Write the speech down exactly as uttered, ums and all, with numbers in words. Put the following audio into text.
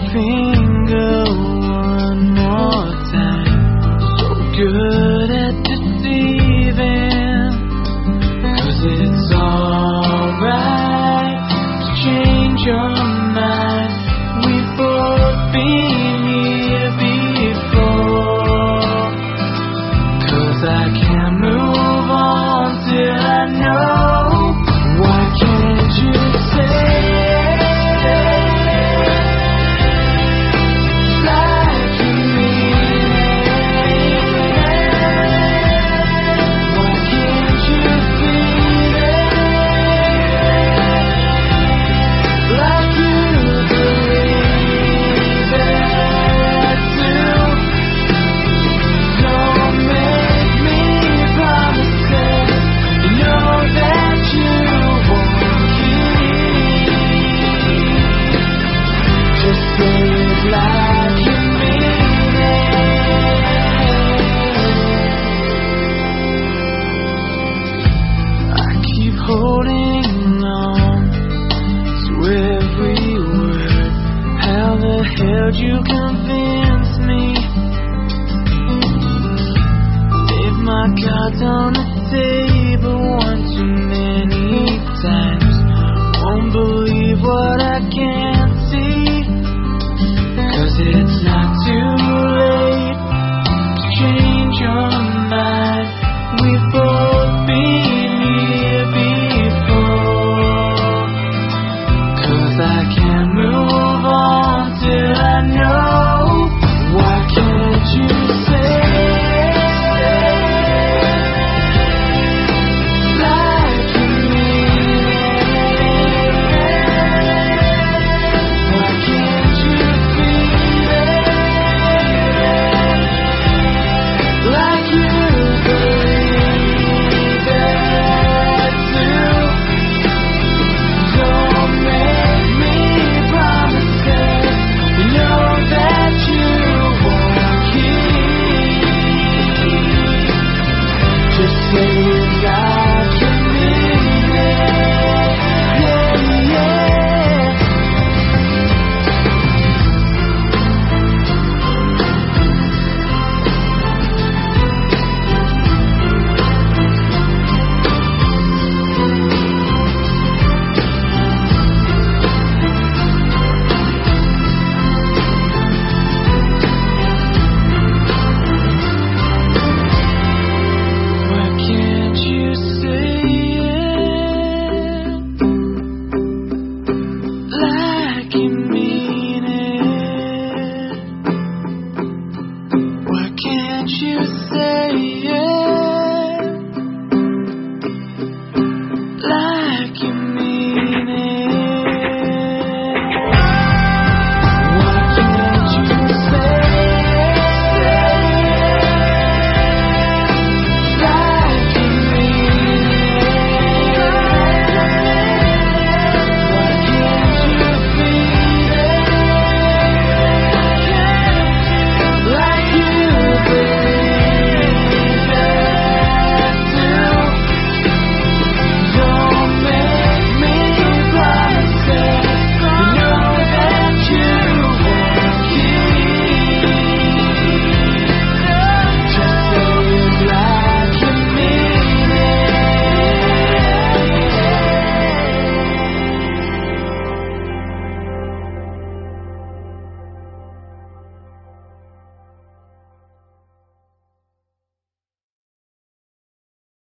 finger one more time. So good at deceiving, 'cause it's alright to change your mind. We've both been here before, 'cause I can't move on till I know. Why can't you say holding on to every word. How the hell did you convince me? Leave my cards on the table.